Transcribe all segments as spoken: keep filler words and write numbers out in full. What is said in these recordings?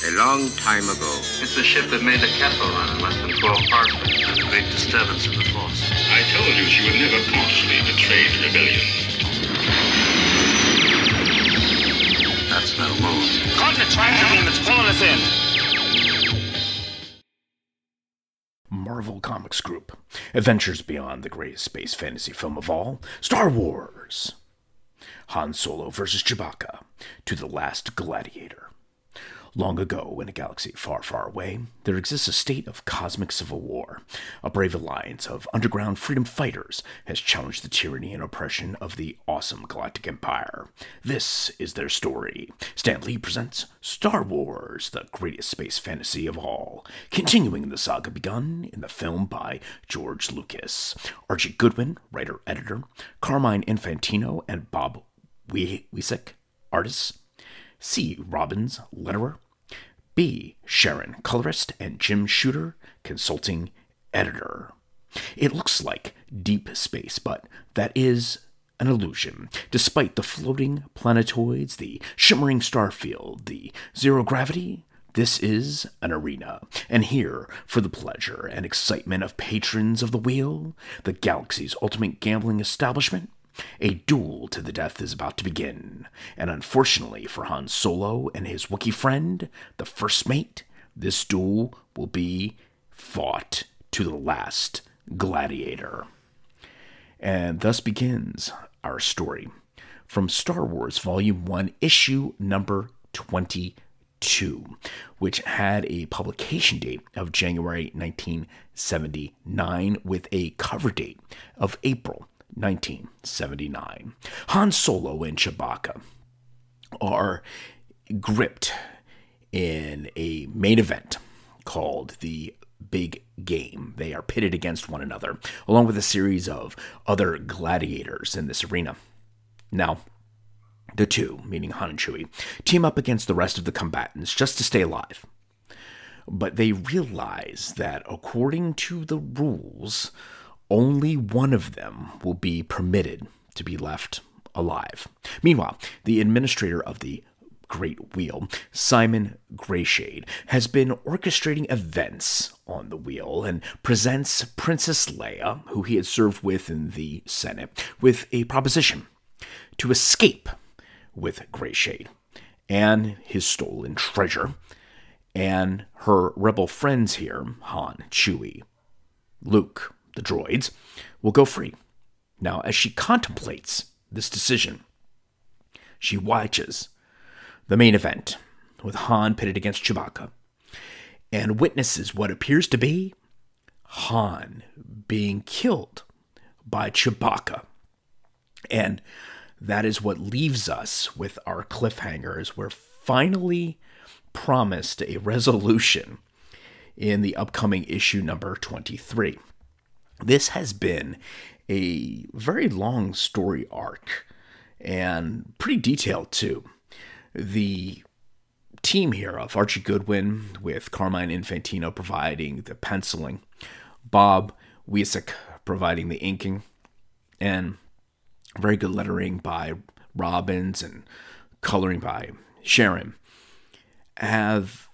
A long time ago. It's the ship that made the Kessel run in less than twelve parsecs. There's a great disturbance in the force. I told you she would never partially betray the rebellion. That's no move. Caught in a tractor beam that's pulling us in. Marvel Comics Group. Adventures beyond the greatest space fantasy film of all. Star Wars. Han Solo versus Chewbacca. To the Last Gladiator. Long ago, in a galaxy far, far away, there exists a state of cosmic civil war. A brave alliance of underground freedom fighters has challenged the tyranny and oppression of the awesome galactic empire. This is their story. Stan Lee presents Star Wars, the greatest space fantasy of all, continuing the saga begun in the film by George Lucas. Archie Goodwin, writer-editor, Carmine Infantino and Bob Wiesek, artists, C. Robbins, letterer, B. Sharon, colorist, and Jim Shooter, consulting editor. It looks like deep space, but that is an illusion. Despite the floating planetoids, the shimmering starfield, the zero gravity, this is an arena. And here, for the pleasure and excitement of patrons of the wheel, the galaxy's ultimate gambling establishment, a duel to the death is about to begin, and unfortunately for Han Solo and his Wookiee friend, the First Mate, this duel will be fought to the last gladiator. And thus begins our story from Star Wars Volume one, Issue number twenty-two, which had a publication date of January nineteen seventy-nine with a cover date of April nineteen seventy-nine. Han Solo and Chewbacca are gripped in a main event called the Big Game. They are pitted against one another, along with a series of other gladiators in this arena. Now, the two, meaning Han and Chewie, team up against the rest of the combatants just to stay alive. But they realize that according to the rules, only one of them will be permitted to be left alive. Meanwhile, the administrator of the Great Wheel, Simon Grayshade, has been orchestrating events on the wheel and presents Princess Leia, who he had served with in the Senate, with a proposition to escape with Grayshade and his stolen treasure, and her rebel friends here, Han, Chewie, Luke, the droids, will go free. Now, as she contemplates this decision, she watches the main event with Han pitted against Chewbacca and witnesses what appears to be Han being killed by Chewbacca. And that is what leaves us with our cliffhangers. We're finally promised a resolution in the upcoming issue number twenty-three. This has been a very long story arc and pretty detailed too. The team here of Archie Goodwin with Carmine Infantino providing the penciling, Bob Wiesek providing the inking, and very good lettering by Robbins and coloring by Sharon, have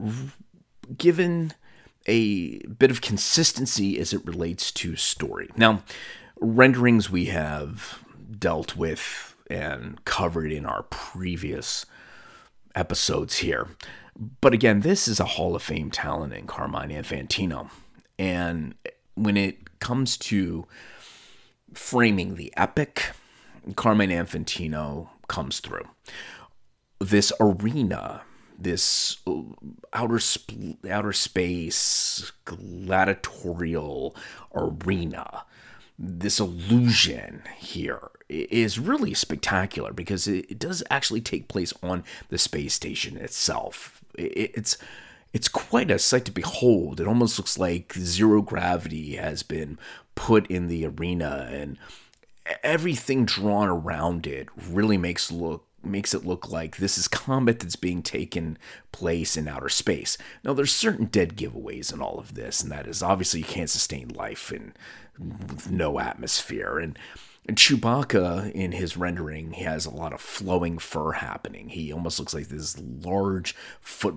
given a bit of consistency as it relates to story. Now, renderings we have dealt with and covered in our previous episodes here. But again, this is a Hall of Fame talent in Carmine Infantino. And when it comes to framing the epic, Carmine Infantino comes through. This arena, this outer sp- outer space gladiatorial arena, this illusion here is really spectacular because it, it does actually take place on the space station itself. It, it's it's quite a sight to behold. It almost looks like zero gravity has been put in the arena, and everything drawn around it really makes look makes it look like this is combat that's being taken place in outer space. Now, there's certain dead giveaways in all of this, and that is obviously you can't sustain life in no atmosphere. And, and Chewbacca, in his rendering, he has a lot of flowing fur happening. He almost looks like this large foot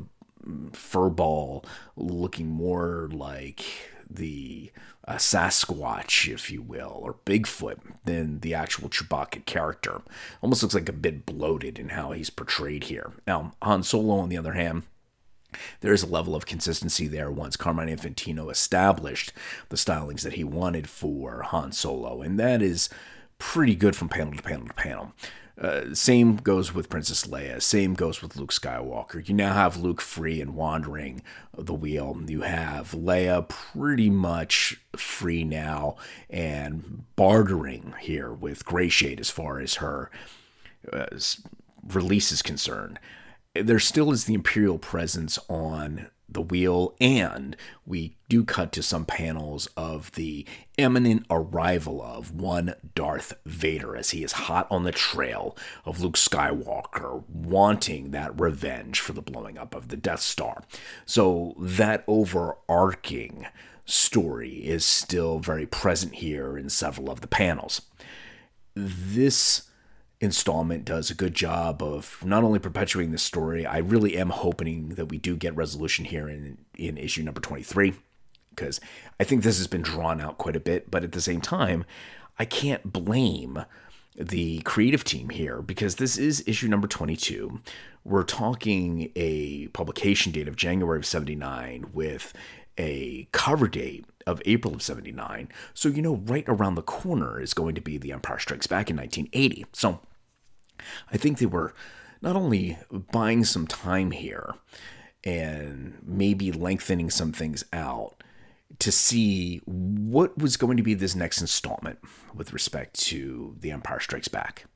furball looking more like the uh, Sasquatch, if you will, or Bigfoot than the actual Chewbacca character. Almost looks like a bit bloated in how he's portrayed here. Now, Han Solo, on the other hand, there is a level of consistency there once Carmine Infantino established the stylings that he wanted for Han Solo, and that is pretty good from panel to panel to panel. Uh, same goes with Princess Leia. Same goes with Luke Skywalker. You now have Luke free and wandering the wheel. You have Leia pretty much free now and bartering here with Gray Shade as far as her uh, release is concerned. There still is the Imperial presence on the wheel, and we do cut to some panels of the imminent arrival of one Darth Vader as he is hot on the trail of Luke Skywalker, wanting that revenge for the blowing up of the Death Star. So that overarching story is still very present here in several of the panels. This installment does a good job of not only perpetuating the story. I really am hoping that we do get resolution here in, in issue number twenty-three, because I think this has been drawn out quite a bit, but at the same time, I can't blame the creative team here because this is issue number twenty-two. We're talking a publication date of January of seventy-nine with a cover date of April of seventy-nine. So, you know, right around the corner is going to be The Empire Strikes Back in nineteen eighty. So I think they were not only buying some time here and maybe lengthening some things out to see what was going to be this next installment with respect to The Empire Strikes Back.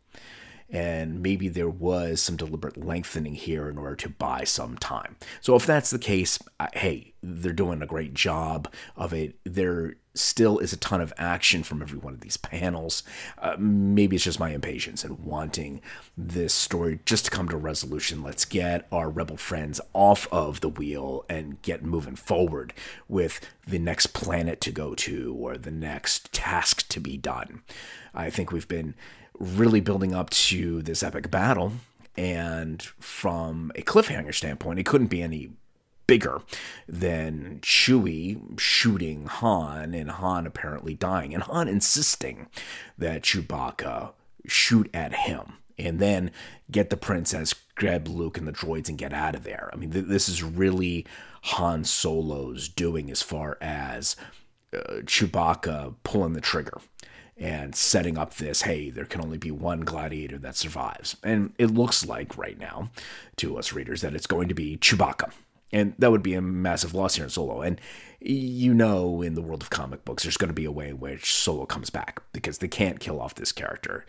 And maybe there was some deliberate lengthening here in order to buy some time. So if that's the case, I, hey, they're doing a great job of it. There still is a ton of action from every one of these panels. Uh, maybe it's just my impatience and wanting this story just to come to resolution. Let's get our Rebel friends off of the wheel and get moving forward with the next planet to go to or the next task to be done. I think we've been really building up to this epic battle, and from a cliffhanger standpoint, it couldn't be any bigger than Chewie shooting Han and Han apparently dying, and Han insisting that Chewbacca shoot at him and then get the princess, grab Luke and the droids and get out of there. I mean, th- this is really Han Solo's doing as far as uh, Chewbacca pulling the trigger and setting up this, hey, there can only be one gladiator that survives. And it looks like right now to us readers that it's going to be Chewbacca. And that would be a massive loss here in Solo. And you know, in the world of comic books, there's going to be a way in which Solo comes back because they can't kill off this character.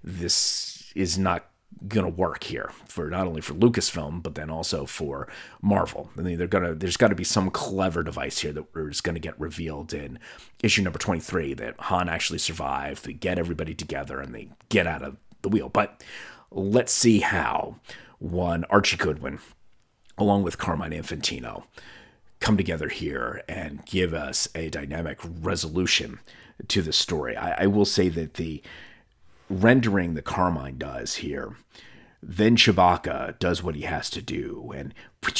This is not going to work here for not only for Lucasfilm, but then also for Marvel. I mean, they're gonna, there's got to be some clever device here that is going to get revealed in issue number twenty-three that Han actually survived. They get everybody together and they get out of the wheel. But let's see how one Archie Goodwin, along with Carmine Infantino, come together here and give us a dynamic resolution to the story. I, I will say that the rendering that Carmine does here, then Chewbacca does what he has to do, and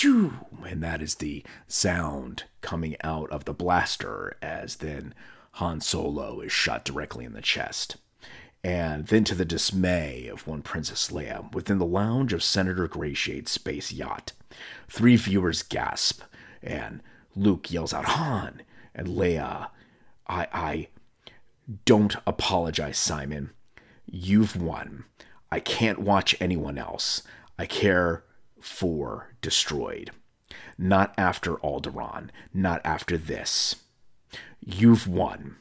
and that is the sound coming out of the blaster as then Han Solo is shot directly in the chest. And then to the dismay of one Princess Leia, within the lounge of Senator Grayshade's space yacht, three viewers gasp, and Luke yells out, Han, and Leia, I, I, don't apologize, Simon. You've won. I can't watch anyone else. I care for destroyed. Not after Alderaan. Not after this. You've won.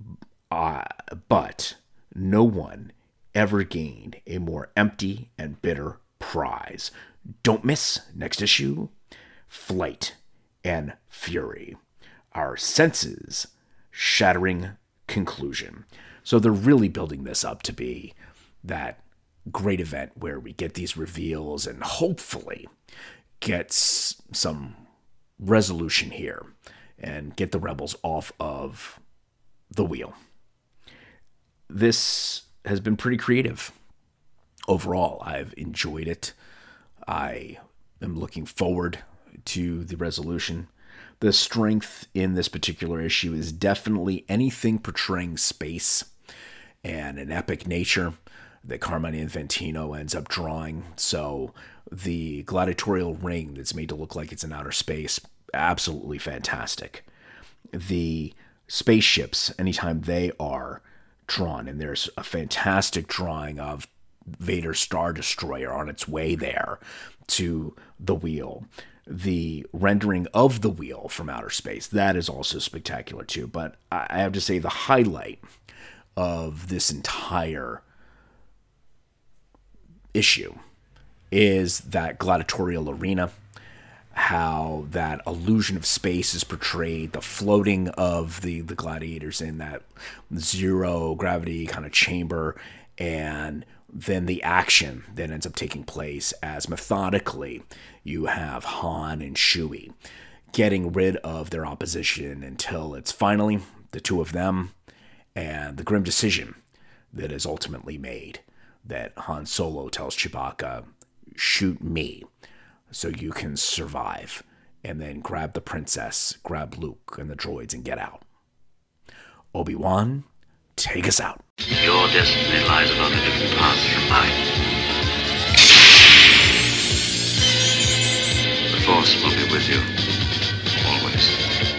Uh, but no one ever gained a more empty and bitter prize. Don't miss next issue. Flight and Fury. Our senses shattering conclusion. So they're really building this up to be that great event where we get these reveals and hopefully get some resolution here and get the rebels off of the wheel. This has been pretty creative. Overall, I've enjoyed it. I am looking forward to the resolution. The strength in this particular issue is definitely anything portraying space and an epic nature that Carmine Infantino ends up drawing. So the gladiatorial ring that's made to look like it's in outer space, absolutely fantastic. The spaceships, anytime they are drawn, and there's a fantastic drawing of Vader's Star Destroyer on its way there to the wheel. The rendering of the wheel from outer space, that is also spectacular too. But I have to say the highlight of this entire issue is that gladiatorial arena, how that illusion of space is portrayed, the floating of the, the gladiators in that zero gravity kind of chamber, and then the action that ends up taking place as methodically you have Han and Chewie getting rid of their opposition until it's finally the two of them, and the grim decision that is ultimately made that Han Solo tells Chewbacca, shoot me so you can survive, and then grab the princess, grab Luke and the droids and get out. Obi-Wan, take us out. Your destiny lies along a different path from mine. The Force will be with you, always.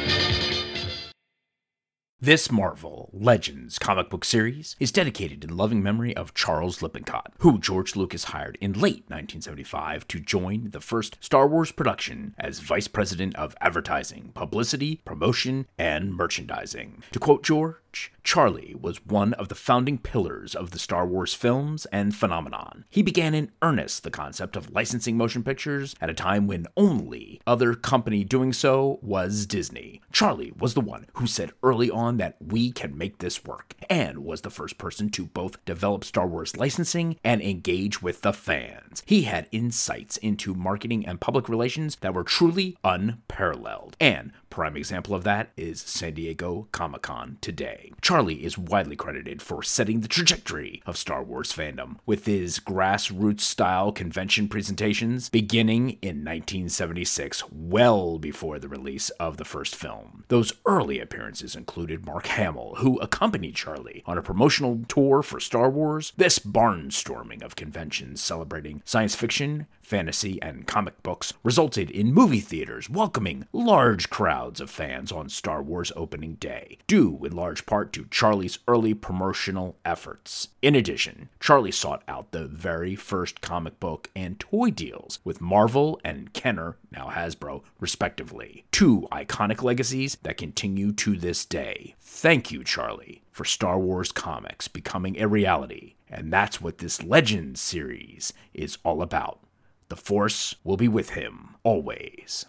This Marvel Legends comic book series is dedicated in loving memory of Charles Lippincott, who George Lucas hired in late nineteen seventy-five to join the first Star Wars production as Vice President of Advertising, Publicity, Promotion, and Merchandising. To quote George, Charlie was one of the founding pillars of the Star Wars films and phenomenon. He began in earnest the concept of licensing motion pictures at a time when only other company doing so was Disney. Charlie was the one who said early on that we can make this work, and was the first person to both develop Star Wars licensing and engage with the fans. He had insights into marketing and public relations that were truly unparalleled, and prime example of that is San Diego Comic-Con today. Charlie is widely credited for setting the trajectory of Star Wars fandom with his grassroots-style convention presentations beginning in nineteen seventy-six, well before the release of the first film. Those early appearances included Mark Hamill, who accompanied Charlie on a promotional tour for Star Wars. This barnstorming of conventions celebrating science fiction, fantasy, and comic books resulted in movie theaters welcoming large crowds of fans on Star Wars opening day, due in large part to Charlie's early promotional efforts. In addition, Charlie sought out the very first comic book and toy deals with Marvel and Kenner, now Hasbro, respectively. Two iconic legacies that continue to this day. Thank you, Charlie, for Star Wars comics becoming a reality, and that's what this Legends series is all about. The Force will be with him always.